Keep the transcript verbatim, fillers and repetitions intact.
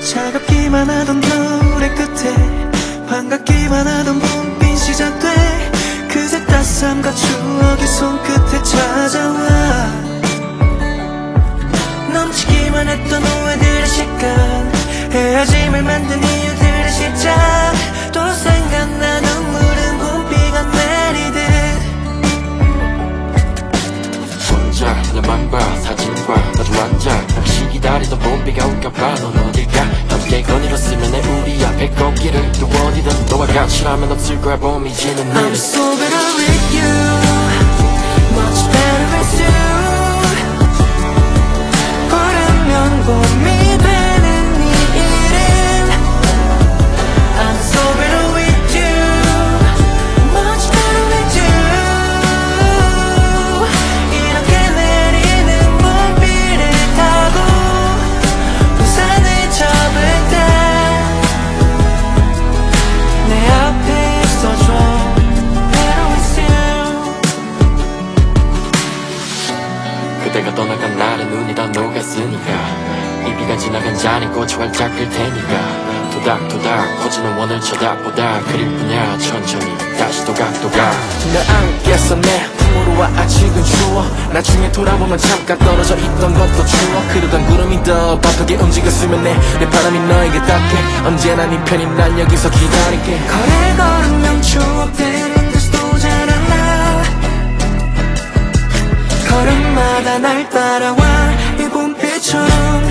차갑기만 하던 겨울의 끝에 반갑기만 하던 봄빛 시작돼 그새 따스함과 추억이 손끝에 찾아와 넘치기만 했던 후회들의 시간 헤어짐을 만든 이유들의 시작 또 생각나 눈물은 봄비가 내리듯 혼자 나만 봐 사진과 나도 앉아 잠시 기다리던 봄비가 올까봐 넌 어딜까 함께 거닐었으면 내 우리 앞에 걷기를 또 어디든 너와 같이라면 없을 거야 봄이 지는 일 I'm so better with you Much better with you 부르면 봄이 되는 이 이름 I'm so better with you Much better with you 이렇게 내리는 봄비를 타고 우산을 접을 때 내 앞에 있어줘 Better with you 그대가 떠나간 날에 눈이 다 녹았으니까 이 비가 지나간 잔에 꽃이 활짝 필 테니까 도닥도닥 퍼지는 원을 쳐다보다 그릴 뿐이야 천천히 다시 도각도각 날 안겠어 내 품으로 와 아직은 추워 나중에 돌아보면 잠깐 떨어져 있던 것도 추워 그러던 구름이 더 바쁘게 움직였으면 내, 내 바람이 너에게 닿게 언제나 네 편인 난 여기서 기다릴게 거리를 걸으면 추억되는 듯도 잘 알아 걸음마다 날 따라와 이 봄빛처럼